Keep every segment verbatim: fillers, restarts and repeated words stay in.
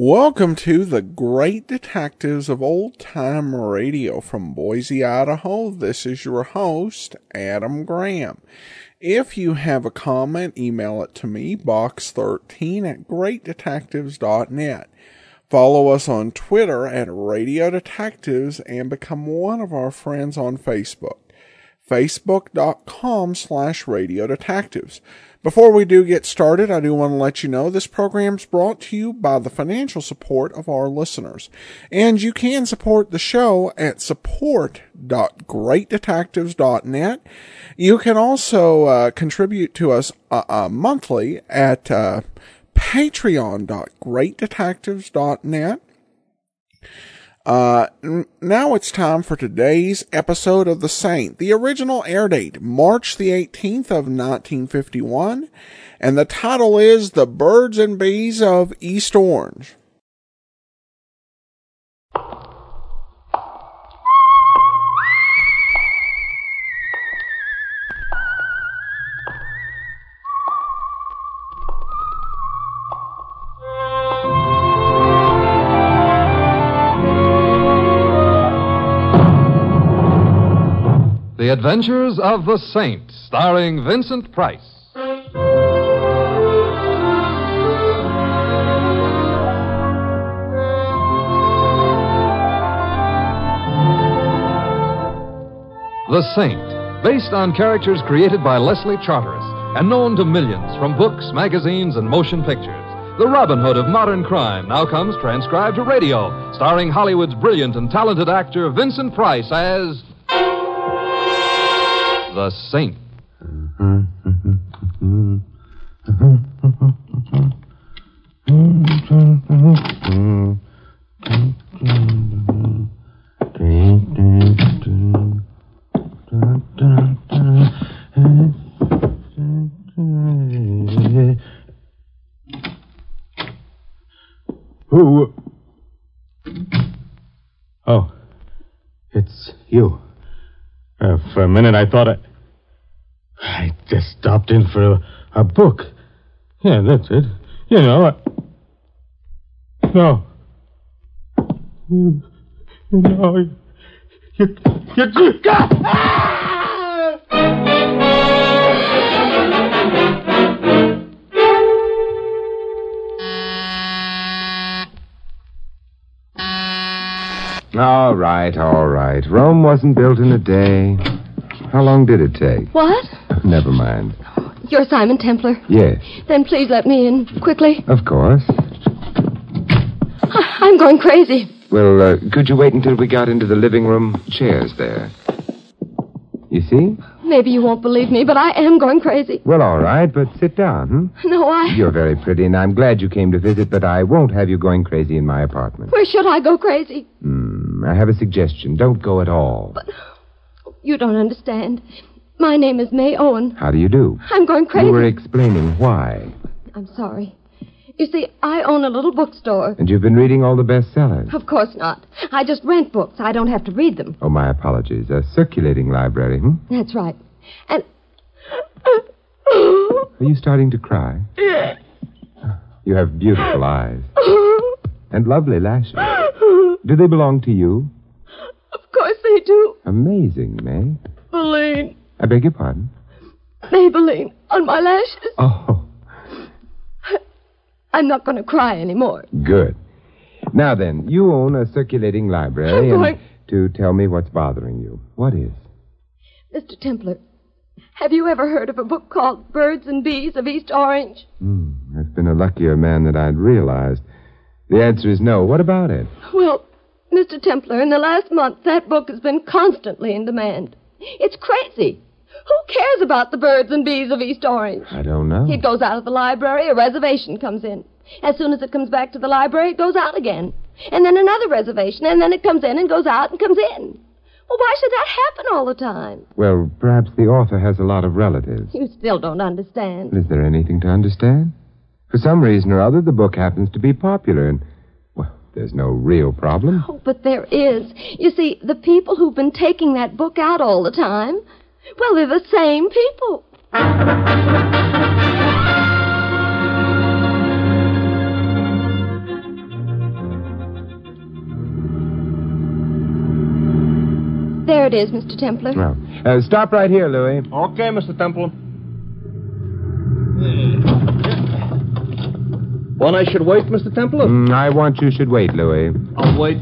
Welcome to the Great Detectives of Old Time Radio from Boise, Idaho. This is your host, Adam Graham. If you have a comment, email it to me, box thirteen at great detectives dot net. Follow us on Twitter at Radio Detectives and become one of our friends on Facebook. Facebook.com slash Radio Detectives. Before we do get started, I do want to let you know this program is brought to you by the financial support of our listeners. And you can support the show at support dot great detectives dot net. You can also uh, contribute to us uh, uh, monthly at uh, patreon dot great detectives dot net. Uh, now it's time for today's episode of The Saint. The original air date, March the eighteenth of nineteen fifty-one, and the title is The Birds and Bees of East Orange. The Adventures of the Saint, starring Vincent Price. The Saint, based on characters created by Leslie Charteris and known to millions from books, magazines, and motion pictures. The Robin Hood of modern crime now comes transcribed to radio, starring Hollywood's brilliant and talented actor Vincent Price as The Saint. Who? Oh, it's you. Uh, for a minute, I thought I... I just stopped in for a, a book. Yeah, that's it. You know, I... No. You, you know, you... You... you, you ah! All right, all right. Rome wasn't built in a day. How long did it take? What? Never mind. You're Simon Templar? Yes. Then please let me in, quickly. Of course. I- I'm going crazy. Well, uh, could you wait until we got into the living room? Chairs there. You see? Maybe you won't believe me, but I am going crazy. Well, all right, but sit down, hmm? No, I... You're very pretty, and I'm glad you came to visit, but I won't have you going crazy in my apartment. Where should I go crazy? Hmm, I have a suggestion. Don't go at all. But you don't understand. My name is May Owen. How do you do? I'm going crazy. You were explaining why. I'm sorry. You see, I own a little bookstore. And you've been reading all the bestsellers? Of course not. I just rent books. I don't have to read them. Oh, my apologies. A circulating library, hmm? That's right. And... Are you starting to cry? You have beautiful eyes. And lovely lashes. Do they belong to you? Of course they do. Amazing, May. Maybelline. I beg your pardon? Maybelline on my lashes. Oh, I'm not going to cry anymore. good. Now then, you own a circulating library, I'm and going- to tell me what's bothering you. What is? Mister Templar, have you ever heard of a book called Birds and Bees of East Orange? Hmm, I've been a luckier man than I'd realized. The answer is no. What about it? Well, Mister Templar, in the last month, that book has been constantly in demand. It's crazy. Who cares about the birds and bees of East Orange? I don't know. It goes out of the library, a reservation comes in. As soon as it comes back to the library, it goes out again. And then another reservation, and then it comes in and goes out and comes in. Well, why should that happen all the time? Well, perhaps the author has a lot of relatives. You still don't understand. Is there anything to understand? For some reason or other, the book happens to be popular, and, well, there's no real problem. Oh, but there is. You see, the people who've been taking that book out all the time, well, they're the same people. There it is, Mister Templar. Well, uh, stop right here, Louis. Okay, Mister Temple. Want I should wait, Mister Templar? Mm, I want you should wait, Louis. I'll wait.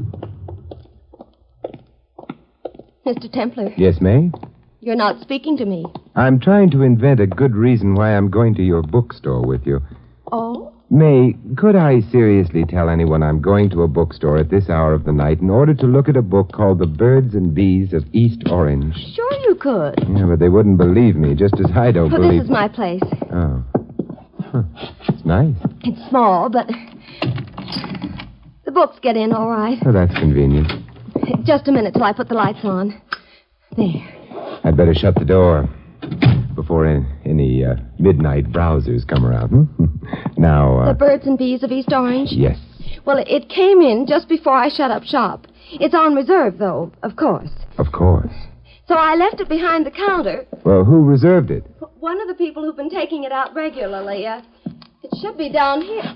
Mister Templar, Yes, May? you're not speaking to me. I'm trying to invent a good reason why I'm going to your bookstore with you. Oh? May, could I seriously tell anyone I'm going to a bookstore at this hour of the night in order to look at a book called The Birds and Bees of East Orange? Sure you could. Yeah, but they wouldn't believe me, just as I don't Oh, believe... this is my place. Oh. Huh. It's nice. It's small, but the books get in all right. Oh, that's convenient. Just a minute till I put the lights on. There. I'd better shut the door before any, any uh, midnight browsers come around. Hmm? Now, uh... The Birds and Bees of East Orange? Yes. Well, it came in just before I shut up shop. It's on reserve, though, of course. Of course. So I left it behind the counter. Well, who reserved it? One of the people who've been taking it out regularly. Uh, it should be down here.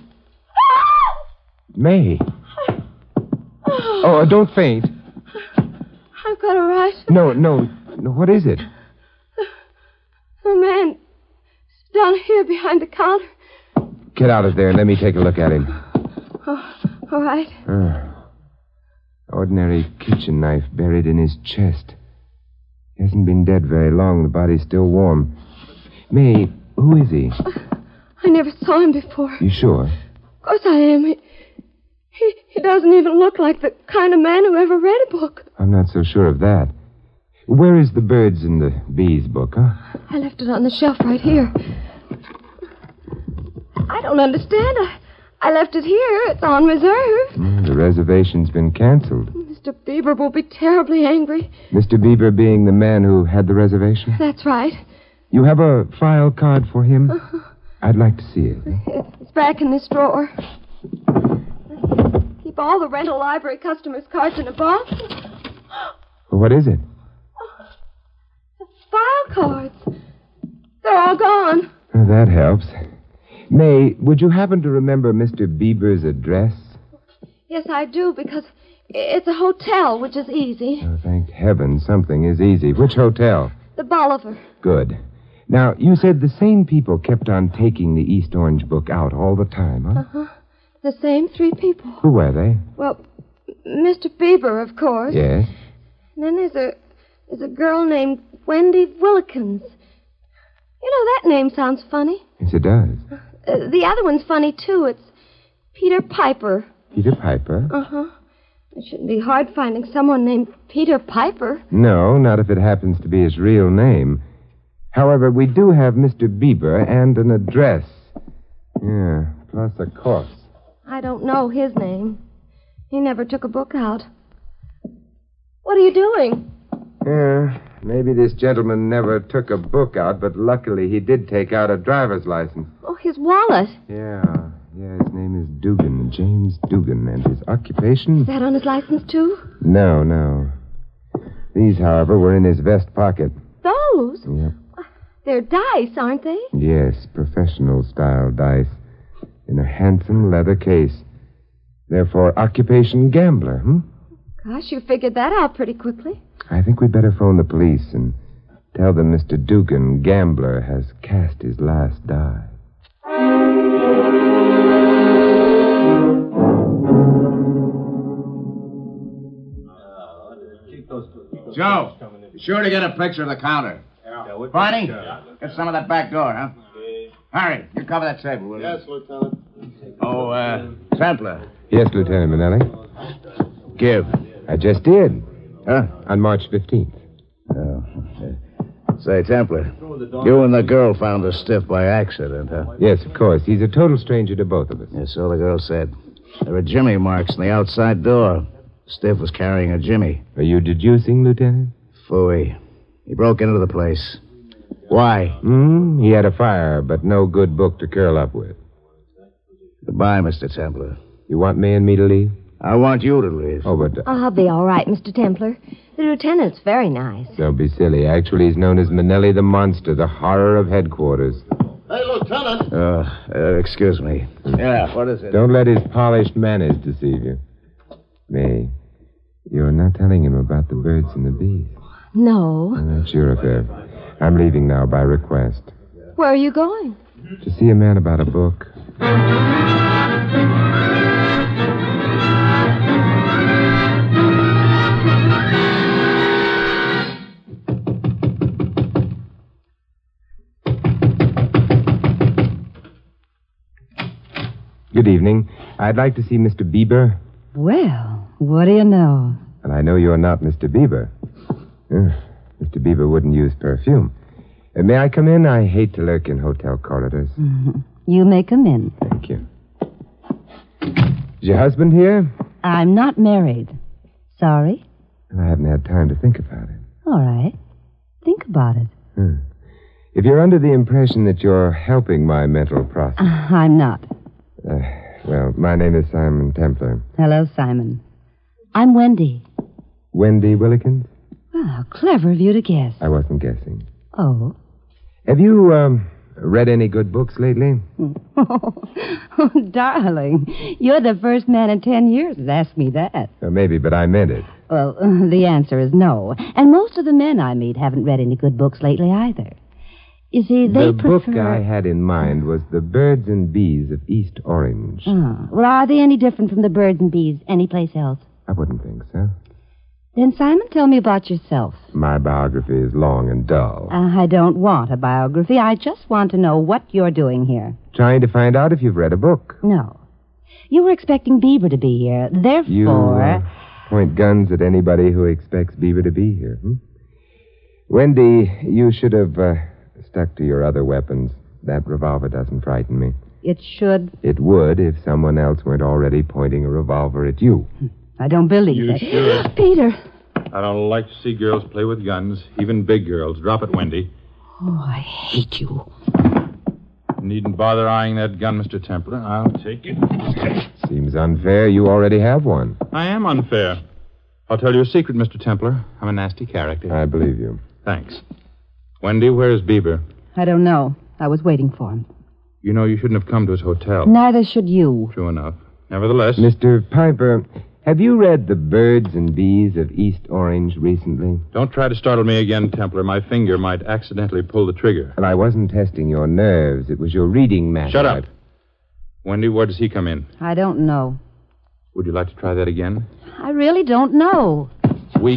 May. Oh, uh, don't faint. I've got a rush. No, no, no. What is it? The man down here behind the counter. Get out of there and let me take a look at him. Oh, all right. Uh, ordinary kitchen knife buried in his chest. He hasn't been dead very long. The body's still warm. May, who is he? I never saw him before. You sure? Of course I am. He, he, he doesn't even look like the kind of man who ever read a book. I'm not so sure of that. Where is the Birds and the Bees book, huh? I left it on the shelf right here. I don't understand. I, I left it here. It's on reserve. Mm, the reservation's been canceled. Mister Bieber will be terribly angry. Mister Bieber being the man who had the reservation? That's right. You have a file card for him? Uh-huh. I'd like to see it. It's back in this drawer. Keep all the rental library customers' cards in a box. Well, what is it? The file cards. They're all gone. Well, that helps. May, would you happen to remember Mister Bieber's address? Yes, I do, because it's a hotel, which is easy. Oh, thank heaven something is easy. Which hotel? The Bolivar. Good. Now, you said the same people kept on taking the East Orange book out all the time, huh? Uh-huh. The same three people. Who were they? Well, Mister Bieber, of course. Yes. And then there's a there's a girl named Wendy Willikins. You know, that name sounds funny. Yes, it does. Uh, the other one's funny, too. It's Peter Piper. Peter Piper? Uh-huh. It shouldn't be hard finding someone named Peter Piper. No, not if it happens to be his real name. However, we do have Mister Bieber and an address. Yeah, plus a course. I don't know his name. He never took a book out. What are you doing? Yeah, maybe this gentleman never took a book out, but luckily he did take out a driver's license. Oh, his wallet. Yeah, yeah, his name is Dugan, James Dugan, and his occupation? Is that on his license, too? No, no. These, however, were in his vest pocket. Those? Yep. They're dice, aren't they? Yes, professional-style dice. In a handsome leather case. Therefore, occupation gambler, hmm? Gosh, you figured that out pretty quickly. I think we'd better phone the police and tell them Mister Dugan, gambler, has cast his last die. Joe, be sure to get a picture of the counter. Barney, get some of that back door, huh? Harry, you cover that table, will you? Yes, Lieutenant. Oh, uh, Templar. Yes, Lieutenant Manelli. Give. I just did. Huh? On March fifteenth. Oh. Say, Templar, you and the girl found her stiff by accident, huh? Yes, of course. He's a total stranger to both of us. Yes, so the girl said. There were jimmy marks on the outside door. Stiff was carrying a jimmy. Are you deducing, Lieutenant? Phooey. He broke into the place. Why? Hmm, he had a fire, but no good book to curl up with. Goodbye, Mister Templar. You want May and me to leave? I want you to leave. Oh, but... Uh, I'll be all right, Mister Templar. The lieutenant's very nice. Don't be silly. Actually, he's known as Manelli the Monster, the horror of headquarters. Hey, Lieutenant. Uh, uh, excuse me. Yeah, what is it? Don't let his polished manners deceive you. May, You're not telling him about the birds and the bees. No. Well, that's your affair. I'm leaving now by request. Where are you going? To see a man about a book. Good evening. I'd like to see Mister Bieber. Well, what do you know? And I know you're not Mister Bieber. Uh, Mister Bieber wouldn't use perfume. Uh, may I come in? I hate to lurk in hotel corridors. Mm-hmm. You may come in. Thank you. Is your husband here? I'm not married. Sorry? I haven't had time to think about it. All right. Think about it. Hmm. If you're under the impression that you're helping my mental process... Uh, I'm not. Uh, well, my name is Simon Templar. Hello, Simon. I'm Wendy. Wendy Willikins? Well, how clever of you to guess. I wasn't guessing. Oh? Have you, um, read any good books lately? Oh, darling, you're the first man in ten years to ask me that. Uh, maybe, but I meant it. Well, uh, the answer is no. And most of the men I meet haven't read any good books lately either. You see, they the prefer... book I had in mind was The Birds and Bees of East Orange. Oh, well, are they any different from the birds and bees anyplace else? I wouldn't think so. Then, Simon, tell me about yourself. My biography is long and dull. Uh, I don't want a biography. I just want to know what you're doing here. Trying to find out if you've read a book. No. You were expecting Bieber to be here. Therefore... You uh, point guns at anybody who expects Bieber to be here, hmm? Wendy, you should have uh, stuck to your other weapons. That revolver doesn't frighten me. It should. It would if someone else weren't already pointing a revolver at you. I don't believe You it. should. Peter. I don't like to see girls play with guns, even big girls. Drop it, Wendy. Oh, I hate you. Needn't bother eyeing that gun, Mister Templar. I'll take it. Seems unfair. You already have one. I am unfair. I'll tell you a secret, Mister Templar. I'm a nasty character. I believe you. Thanks. Wendy, where's Bieber? I don't know. I was waiting for him. You know you shouldn't have come to his hotel. Neither should you. True enough. Nevertheless... Mister Piper, have you read The Birds and Bees of East Orange recently? Don't try to startle me again, Templar. My finger might accidentally pull the trigger. Well, I wasn't testing your nerves. It was your reading matter. Shut up. Wendy, where does he come in? I don't know. Would you like to try that again? I really don't know. Weak.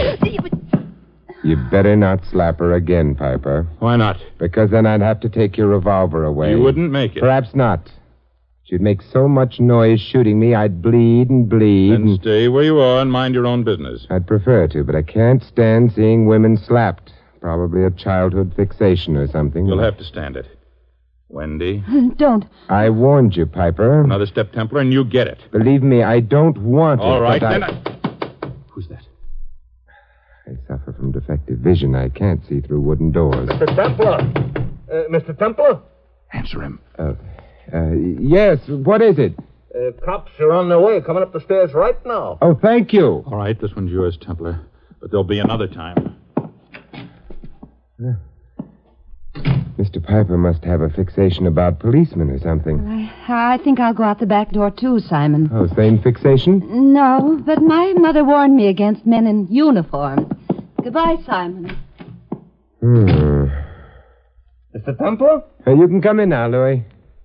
You better not slap her again, Piper. Why not? Because then I'd have to take your revolver away. You wouldn't make it. Perhaps not. You'd make so much noise shooting me, I'd bleed and bleed. Then and... stay where you are and mind your own business. I'd prefer to, but I can't stand seeing women slapped. Probably a childhood fixation or something. You'll have to stand it. Wendy. Don't. I warned you, Piper. Another step, Templar, and you get it. Believe me, I don't want it. All right, but then I... I... Who's that? I suffer from defective vision. I can't see through wooden doors. Mister Templar. Uh, Mister Templar? Answer him. Uh, uh, yes, what is it? Uh, cops are on their way, coming up the stairs right now. Oh, thank you. All right, this one's yours, Templar. But there'll be another time. Uh, Mister Piper must have a fixation about policemen or something. I, I think I'll go out the back door, too, Simon. Oh, same fixation? No, but my mother warned me against men in uniforms. Goodbye, Simon. Hmm. Mister Templar? Uh, you can come in now, Louis.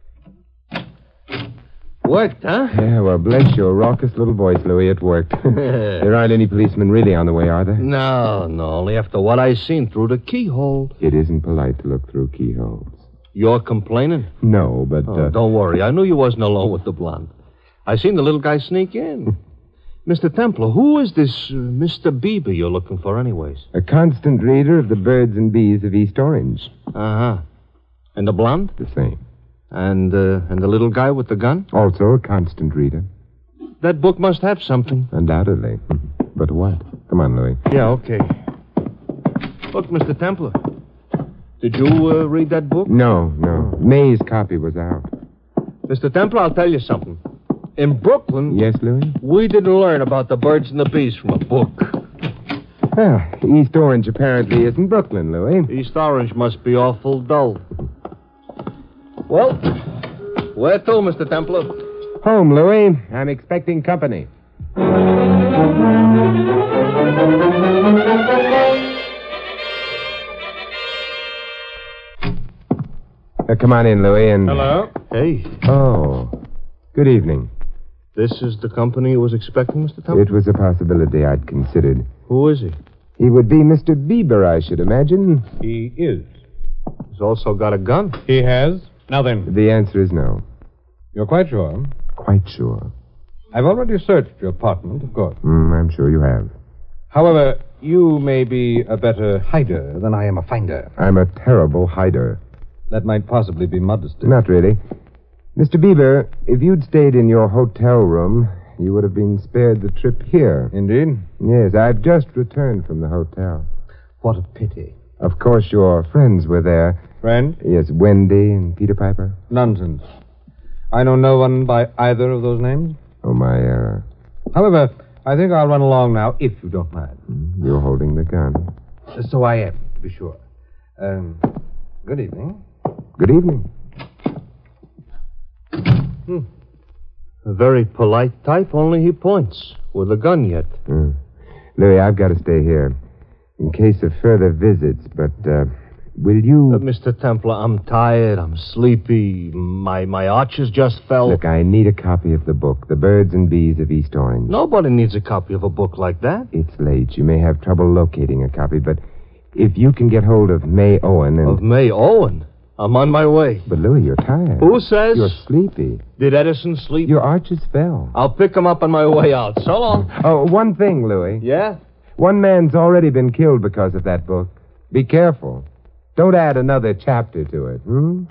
Worked, huh? Yeah, well, bless your raucous little voice, Louis. It worked. There aren't any policemen really on the way, are there? No, no, only after what I seen through the keyhole. It isn't polite to look through keyholes. You're complaining? No, but... Oh, uh... don't worry. I knew you wasn't alone with the blonde. I seen the little guy sneak in. Mister Templar, who is this uh, Mister Bieber you're looking for anyways? A constant reader of The Birds and Bees of East Orange. Uh-huh. And the blonde? The same. And, uh, and the little guy with the gun? Also a constant reader. That book must have something. Undoubtedly. But what? Come on, Louis. Yeah, okay. Look, Mister Templar. Did you uh, read that book? No, no. May's copy was out. Mister Templar, I'll tell you something. In Brooklyn... Yes, Louis? We didn't learn about the birds and the bees from a book. Well, East Orange apparently isn't Brooklyn, Louis. East Orange must be awful dull. Well, where to, Mister Templar? Home, Louis. I'm expecting company. Uh, come on in, Louis, and... Hello? Hey, Oh, good evening. this is the company you was expecting, Mister Temple? It was a possibility I'd considered. Who is he? He would be Mister Bieber, I should imagine. He is. He's also got a gun. He has? Now then, The answer is no. you're quite sure? Quite sure. I've already searched your apartment, of course. Mm, I'm sure you have. However, you may be a better hider than I am a finder. I'm a terrible hider. That might possibly be modesty. Not really. Mister Bieber, if you'd stayed in your hotel room, you would have been spared the trip here. Indeed? Yes, I've just returned from the hotel. What a pity. Of course, your friends were there. Friend? Yes, Wendy and Peter Piper. Nonsense. I know no one by either of those names. Oh, my error. However, I think I'll run along now, if you don't mind. You're holding the gun. So I am, to be sure. Um, good evening. Good evening. A very polite type, only he points. With a gun yet. Mm. Louis, I've got to stay here. In case of further visits, but, uh, will you... Uh, Mister Templar, I'm tired. I'm sleepy. My my arches just fell. Look, I need a copy of the book, The Birds and Bees of East Orange. Nobody needs a copy of a book like that. It's late. You may have trouble locating a copy, but if you can get hold of May Owen and... Of May Owen? I'm on my way. But, Louis, you're tired. Who says? You're sleepy. Did Edison sleep? Your arches fell. I'll pick him up on my way out. So long. Oh, one thing, Louis. Yeah? One man's already been killed because of that book. Be careful. Don't add another chapter to it, hmm?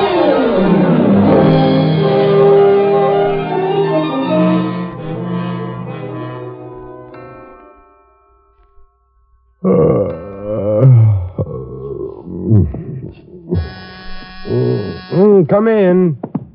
Mm, come in.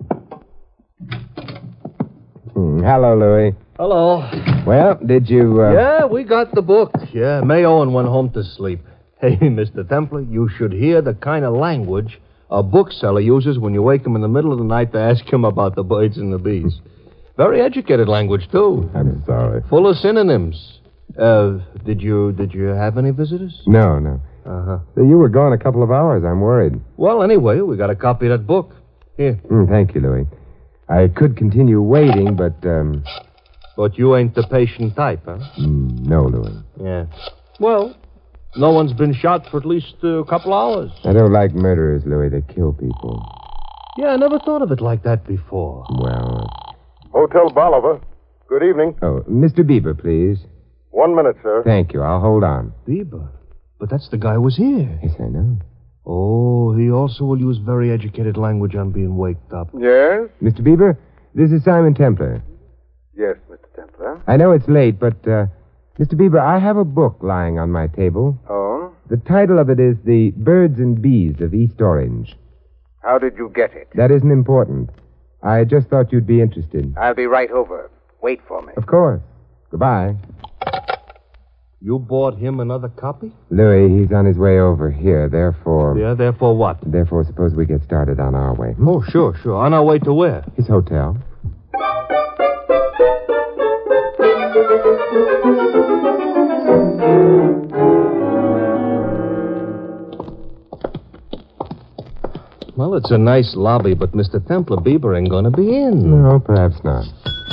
Mm, hello, Louis. Hello. Well, did you... Uh... Yeah, we got the book. Yeah, May Owen went home to sleep. Hey, Mister Templar, you should hear the kind of language a bookseller uses when you wake him in the middle of the night to ask him about the birds and the bees. Very educated language, too. I'm sorry. Full of synonyms. Uh, did you did you have any visitors? No, no. Uh-huh. You were gone a couple of hours. I'm worried. Well, anyway, we got a copy of that book. Here. Mm, thank you, Louis. I could continue waiting, but, um... But you ain't the patient type, huh? Mm, no, Louis. Yeah. Well, no one's been shot for at least uh, a couple hours. I don't like murderers, Louis. They kill people. Yeah, I never thought of it like that before. Well... Hotel Bolivar. Good evening. Oh, Mister Bieber, please. One minute, sir. Thank you. I'll hold on. Bieber? But that's the guy who was here. Yes, I know. Oh, he also will use very educated language on being waked up. Yes? Mister Bieber, this is Simon Templar. Yes, Mister Templar. I know it's late, but, uh, Mister Bieber, I have a book lying on my table. Oh? The title of it is The Birds and Bees of East Orange. How did you get it? That isn't important. I just thought you'd be interested. I'll be right over. Wait for me. Of course. Goodbye. You bought him another copy? Louis, he's on his way over here, therefore... Yeah, therefore what? Therefore, suppose we get started on our way. Hmm? Oh, sure, sure. On our way to where? His hotel. Well, it's a nice lobby, but Mister Templar Bieber ain't gonna be in. No, perhaps not.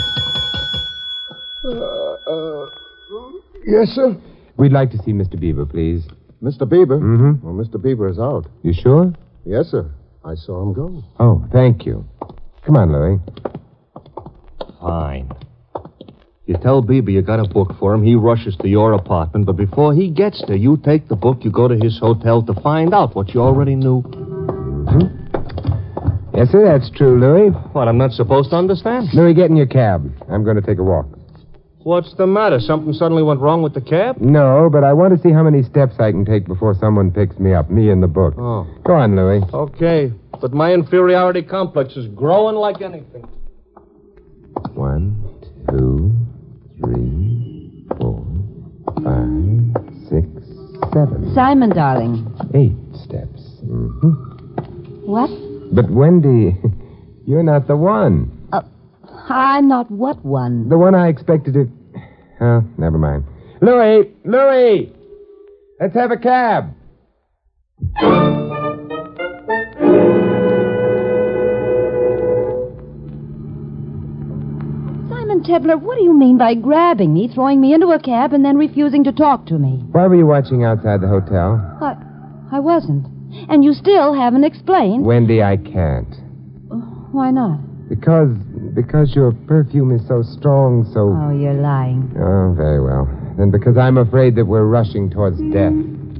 Uh, uh, yes, sir? We'd like to see Mister Bieber, please. Mister Bieber? Mm-hmm. Well, Mister Bieber is out. You sure? Yes, sir. I saw him go. Oh, thank you. Come on, Louis. Fine. You tell Bieber you got a book for him, he rushes to your apartment, but before he gets there, you take the book, you go to his hotel to find out what you already knew. Mm-hmm. Yes, sir, that's true, Louis. What, I'm not supposed to understand? Louis, get in your cab. I'm going to take a walk. What's the matter? Something suddenly went wrong with the cab? No, but I want to see how many steps I can take before someone picks me up, me and the book. Oh. Go on, Louis. Okay, but my inferiority complex is growing like anything. One, two, three, four, five, six, seven. Simon, darling. Eight steps. Mm-hmm. What? But, Wendy, you're not the one. Uh, I'm not what one? The one I expected to... Oh, never mind. Louis! Louis! Let's have a cab. Simon Tebler, what do you mean by grabbing me, throwing me into a cab, and then refusing to talk to me? Why were you watching outside the hotel? I, I wasn't. And you still haven't explained. Wendy, I can't. Why not? Because, because your perfume is so strong, so... Oh, you're lying. Oh, very well. Then because I'm afraid that we're rushing towards death.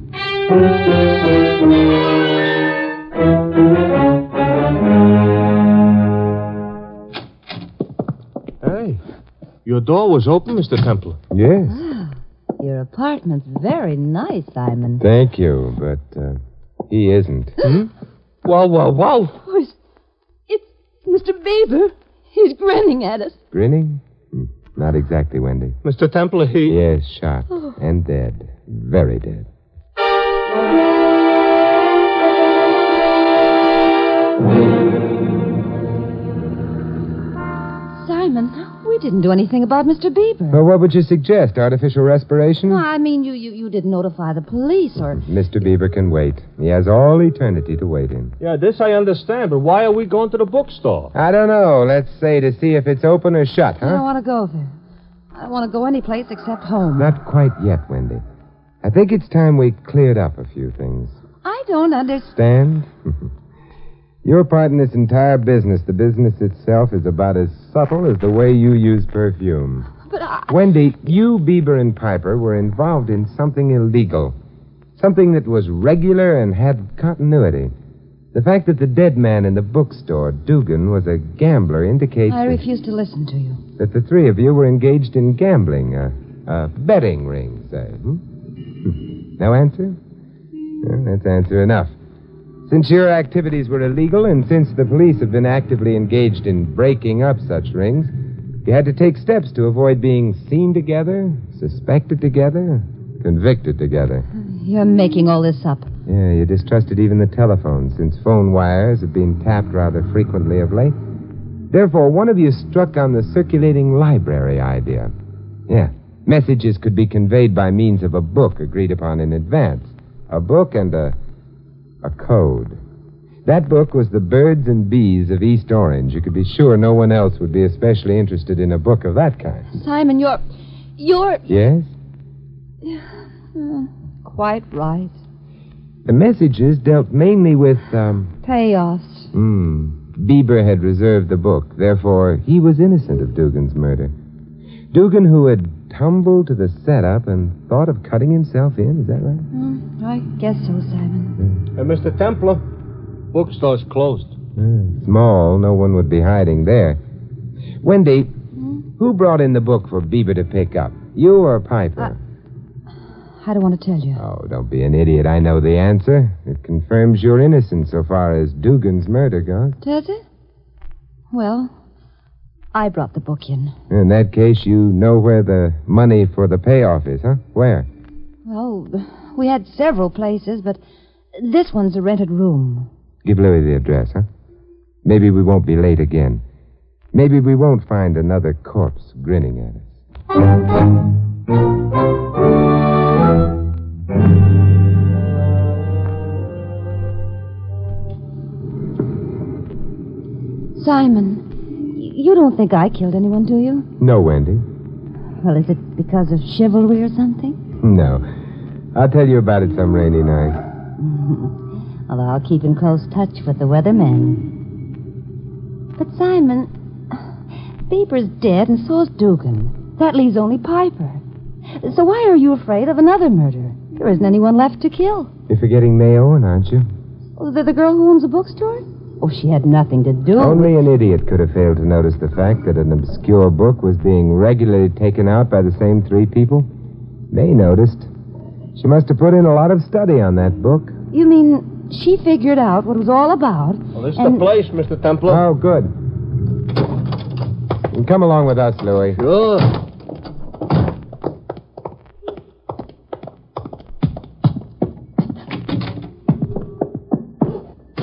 Hey, your door was open, Mister Templar. Yes. Ah, your apartment's very nice, Simon. Thank you, but uh, he isn't. Hmm? Wow, wow, wow. Oh, it's, it's Mister Beaver. He's grinning at us. Grinning? Hmm. Not exactly, Wendy. Mister Templar, he... Yes, shot. Oh. And dead. Very dead. Simon, we didn't do anything about Mister Beaver. Well, what would you suggest? Artificial respiration? No, I mean, you, you, you didn't notify the police or... Mister Beaver can wait. He has all eternity to wait in. Yeah, this I understand, but why are we going to the bookstore? I don't know. Let's say to see if it's open or shut, huh? I don't want to go there. I don't want to go any place except home. Not quite yet, Wendy. I think it's time we cleared up a few things. I don't understand. Stand? Your part in this entire business, the business itself, is about as subtle as the way you use perfume. But I... Wendy, you, Bieber, and Piper were involved in something illegal. Something that was regular and had continuity. The fact that the dead man in the bookstore, Dugan, was a gambler indicates... I refuse to listen to you. That the three of you were engaged in gambling, a, a betting ring, say. Hmm? No answer? Well, that's answer enough. Since your activities were illegal, and since the police have been actively engaged in breaking up such rings, you had to take steps to avoid being seen together, suspected together, convicted together. You're making all this up. Yeah, you distrusted even the telephone, since phone wires have been tapped rather frequently of late. Therefore, one of you struck on the circulating library idea. Yeah, messages could be conveyed by means of a book agreed upon in advance. A book and a... a code. That book was The Birds and Bees of East Orange. You could be sure no one else would be especially interested in a book of that kind. Simon, you're... you're... Yes? Uh, quite right. The messages dealt mainly with, um... payoffs. Hmm. Bieber had reserved the book. Therefore, he was innocent of Dugan's murder. Dugan, who had tumbled to the setup and thought of cutting himself in, is that right? Mm, I guess so, Simon. Hey, Mister Templar, bookstore's closed. Mm, small, no one would be hiding there. Wendy, mm? who brought in the book for Bieber to pick up? You or Piper? I, I don't want to tell you. Oh, don't be an idiot. I know the answer. It confirms your innocence so far as Dugan's murder goes. Does it? Well, I brought the book in. In that case, you know where the money for the payoff is, huh? Where? Well, we had several places, but this one's a rented room. Give Louis the address, huh? Maybe we won't be late again. Maybe we won't find another corpse grinning at us. Simon, you don't think I killed anyone, do you? No, Wendy. Well, is it because of chivalry or something? No. I'll tell you about it some rainy night. Well, I'll keep in close touch with the weathermen. But, Simon, Bieber's dead and so's Dugan. That leaves only Piper. So why are you afraid of another murder? There isn't anyone left to kill. You're forgetting May Owen, aren't you? Oh, the, the girl who owns a bookstore? Oh, she had nothing to do Only with... an idiot could have failed to notice the fact that an obscure book was being regularly taken out by the same three people. May noticed. She must have put in a lot of study on that book. You mean she figured out what it was all about? Well, this is and... the place, Mister Templar. Oh, good. You can come along with us, Louis. Sure.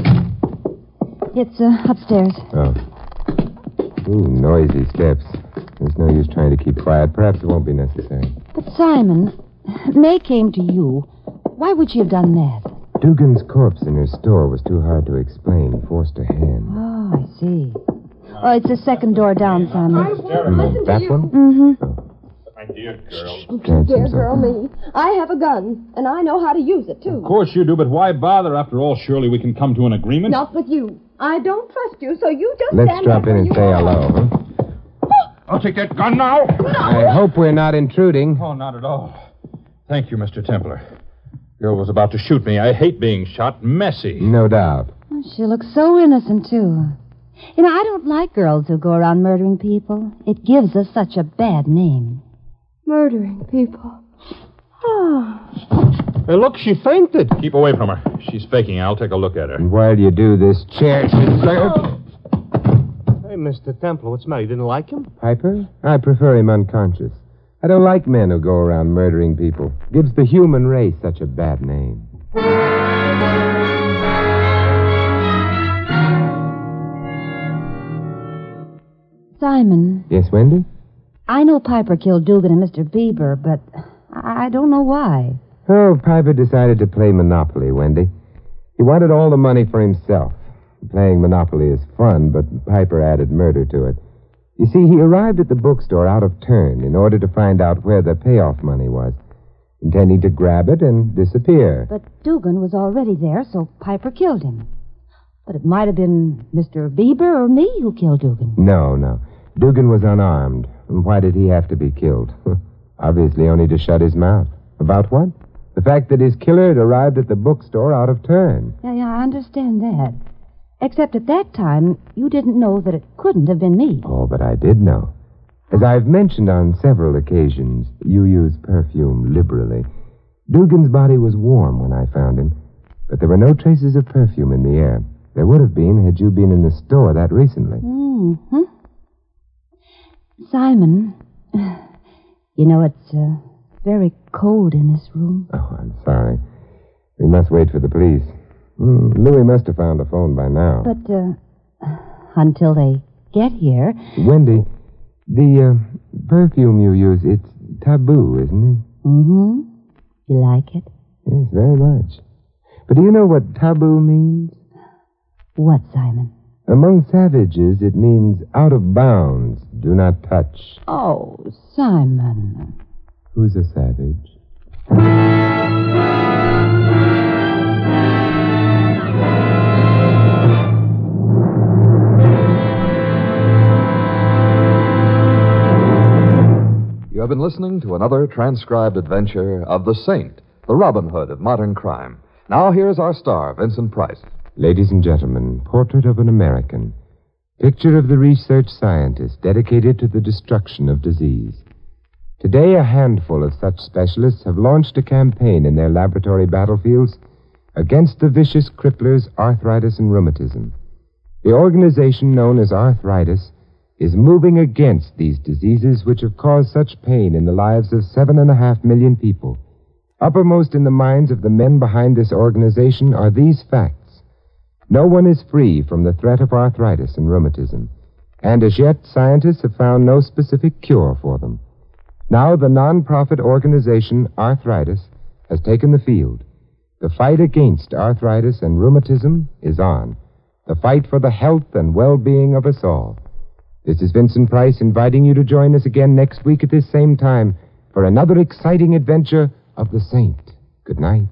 It's uh, upstairs. Oh. Ooh, noisy steps. There's no use trying to keep quiet. Perhaps it won't be necessary. But, Simon, May came to you. Why would she have done that? Dugan's corpse in her store was too hard to explain. Forced her hand. Oh, I see. Oh, it's the second door down, Simon. Mm, that one? Mm-hmm. Oh. My dear girl. Oh, dear girl, me. I have a gun, and I know how to use it, too. Of course you do, but why bother? After all, surely we can come to an agreement. Not with you. I don't trust you, so you just Let's stand drop there in and you say are. hello, huh? I'll take that gun now. I hope we're not intruding. Oh, not at all. Thank you, Mister Templar. Girl was about to shoot me. I hate being shot. Messy. No doubt. Oh, she looks so innocent, too. You know, I don't like girls who go around murdering people. It gives us such a bad name. Murdering people. Oh. Hey, look, she fainted. Keep away from her. She's faking. I'll take a look at her. And while you do, this chair should serve. Hey, Mister Templar, what's the matter? You didn't like him? Piper? I prefer him unconscious. I don't like men who go around murdering people. Gives the human race such a bad name. Simon, Yes, Wendy? I know Piper killed Dugan and Mister Bieber, but I I don't know why. Oh, Piper decided to play Monopoly, Wendy. He wanted all the money for himself. Playing Monopoly is fun, but Piper added murder to it. You see, he arrived at the bookstore out of turn in order to find out where the payoff money was, intending to grab it and disappear. But Dugan was already there, so Piper killed him. But it might have been Mister Bieber or me who killed Dugan. No, no. Dugan was unarmed. And why did he have to be killed? Obviously only to shut his mouth. About what? The fact that his killer had arrived at the bookstore out of turn. Yeah, yeah, I understand that. Except at that time, you didn't know that it couldn't have been me. Oh, but I did know. As I've mentioned on several occasions, you use perfume liberally. Dugan's body was warm when I found him, but there were no traces of perfume in the air. There would have been had you been in the store that recently. Mm-hmm. Simon, you know, it's uh, very cold in this room. Oh, I'm sorry. We must wait for the police. Mm, Louis must have found a phone by now. But uh, until they get here... Wendy, the uh, perfume you use, it's taboo, isn't it? Mm-hmm. You like it? Yes, very much. But do you know what taboo means? What, Simon? Among savages, it means out of bounds. Do not touch. Oh, Simon. Who's a savage? You have been listening to another transcribed adventure of The Saint, the Robin Hood of modern crime. Now here's our star, Vincent Price. Ladies and gentlemen, Portrait of an American. Picture of the research scientist dedicated to the destruction of disease. Today, a handful of such specialists have launched a campaign in their laboratory battlefields against the vicious cripplers arthritis and rheumatism. The organization known as Arthritis is moving against these diseases which have caused such pain in the lives of seven and a half million people. Uppermost in the minds of the men behind this organization are these facts. No one is free from the threat of arthritis and rheumatism, and as yet scientists have found no specific cure for them. Now the non-profit organization Arthritis has taken the field. The fight against arthritis and rheumatism is on. The fight for the health and well-being of us all. This is Vincent Price inviting you to join us again next week at this same time for another exciting adventure of the Saint. Good night.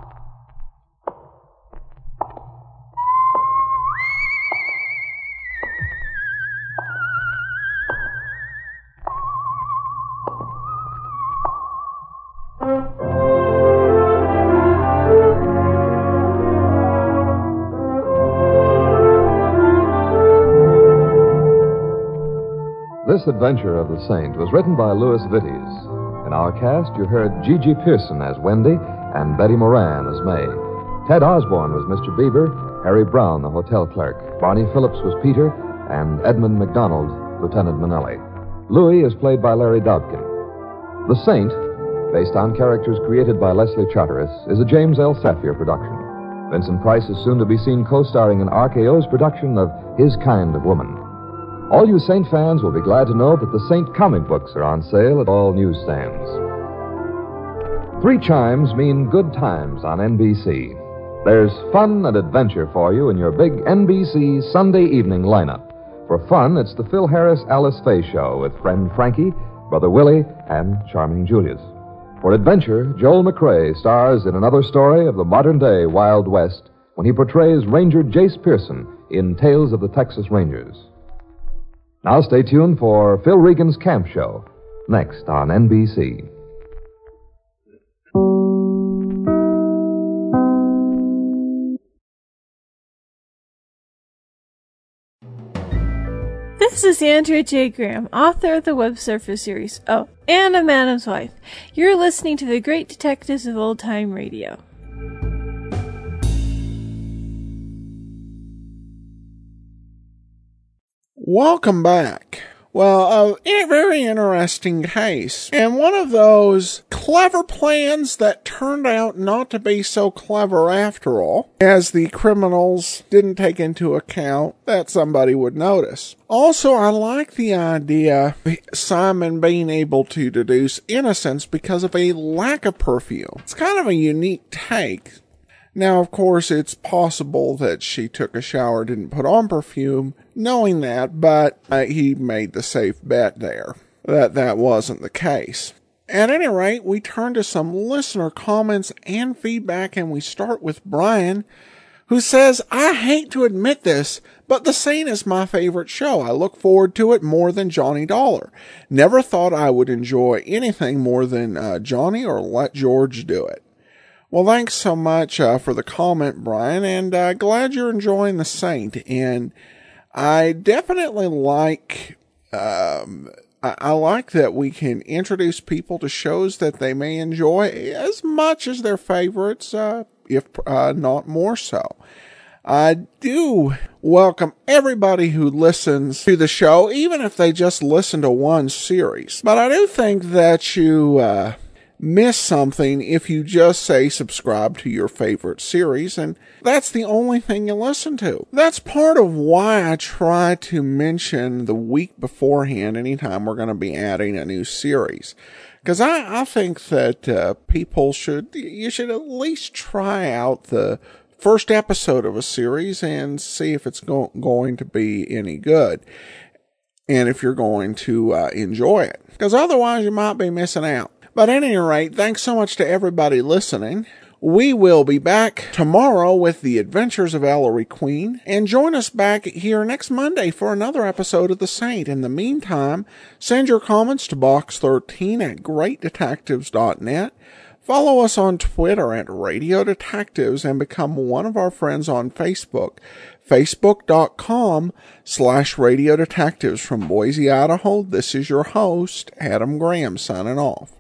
This adventure of the Saint was written by Louis Vittes. In our cast, you heard Gigi Pearson as Wendy and Betty Moran as May. Ted Osborne was Mister Bieber, Harry Brown, the hotel clerk. Barney Phillips was Peter, and Edmund McDonald, Lieutenant Manelli. Louis is played by Larry Dobkin. The Saint, based on characters created by Leslie Charteris, is a James L. Safier production. Vincent Price is soon to be seen co-starring in R K O's production of His Kind of Woman. All you Saint fans will be glad to know that the Saint comic books are on sale at all newsstands. Three chimes mean good times on N B C. There's fun and adventure for you in your big N B C Sunday evening lineup. For fun, it's the Phil Harris Alice Faye Show with friend Frankie, Brother Willie, and charming Julius. For adventure, Joel McCrea stars in another story of the modern-day Wild West when he portrays Ranger Jace Pearson in Tales of the Texas Rangers. Now stay tuned for Phil Regan's Camp Show, next on N B C. This is Andrea J. Graham, author of the Web Surfer series, oh, and a Madam's Wife. You're listening to The Great Detectives of Old Time Radio. Welcome back. Well, a very interesting case, and one of those clever plans that turned out not to be so clever after all, as the criminals didn't take into account that somebody would notice. Also, I like the idea of Simon being able to deduce innocence because of a lack of perfume. It's kind of a unique take. Now, of course, it's possible that she took a shower, didn't put on perfume, knowing that, but uh, he made the safe bet there that that wasn't the case. At any rate, we turn to some listener comments and feedback, and we start with Brian, who says, I hate to admit this, but The Saint is my favorite show. I look forward to it more than Johnny Dollar. Never thought I would enjoy anything more than uh, Johnny or Let George Do It. Well, thanks so much uh, for the comment, Brian, and uh, glad you're enjoying The Saint. And I definitely like, um, I, I like that we can introduce people to shows that they may enjoy as much as their favorites, uh, if uh, not more so. I do welcome everybody who listens to the show, even if they just listen to one series. But I do think that you uh, miss something if you just say subscribe to your favorite series, and that's the only thing you listen to. That's part of why I try to mention the week beforehand anytime we're going to be adding a new series. Because I, I think that uh, people should, you should at least try out the first episode of a series and see if it's go- going to be any good. And if you're going to uh, enjoy it. Because otherwise you might be missing out. But at any rate, thanks so much to everybody listening. We will be back tomorrow with The Adventures of Ellery Queen, and join us back here next Monday for another episode of The Saint. In the meantime, send your comments to box thirteen at great detectives dot net. Follow us on Twitter at Radio Detectives and become one of our friends on Facebook, facebook.com slash Radio Detectives. From Boise, Idaho, this is your host, Adam Graham, signing off.